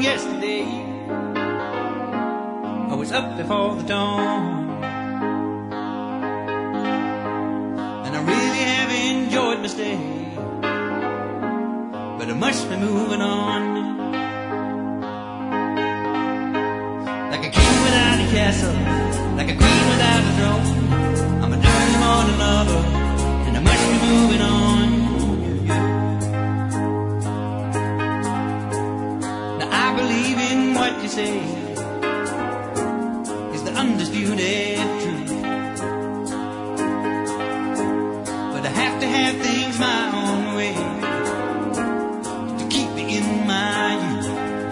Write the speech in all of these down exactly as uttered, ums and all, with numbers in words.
yesterday. I was up before the dawn, and I really have enjoyed my stay, but I must be moving on. Like a king without a castle, like a queen without a throne, I'm a dirty morning lover, and I must be moving on. Now I believe in what you say is the undisputed truth, but I have to have things my own way to keep me in my youth.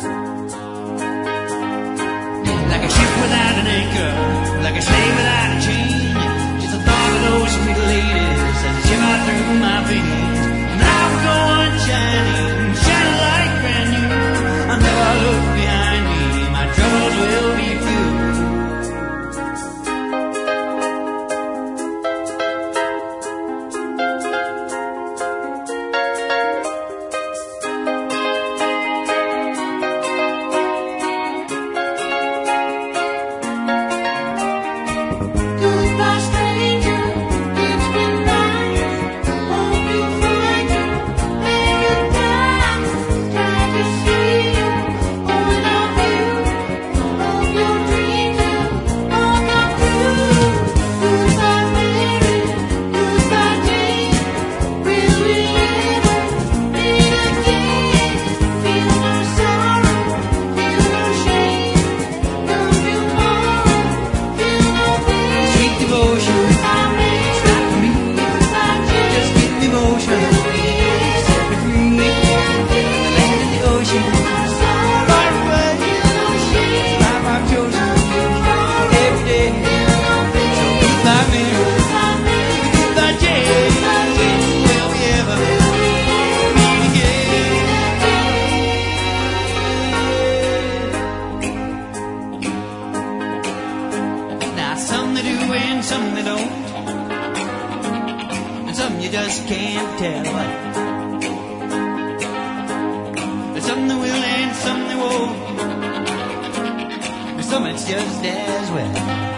Like a ship without an anchor, like a slave without a chain, just the thought of those sweet ladies as they shiver through my veins. And I will go on shining, shining like brand new. I'll never look behind me, my troubles will be few. Goodbye, stranger, it's been nice. Hope you find your paradise. Try to see you, all of you. Hope your dreams will all come true. Goodbye, Mary, goodbye, Jane. Will we ever meet again? Feel no sorrow, feel no shame. Come tomorrow, feel no pain. Sweet devotion, it's not for me, just give me motion, set me free, the land and the ocean, far away, life I've chosen, every day, so goodbye Mary, goodbye Jane, will we ever meet again? Now some they do and some they don't, and some you just can't tell. There's some they will and some they won't, and some it's just as well.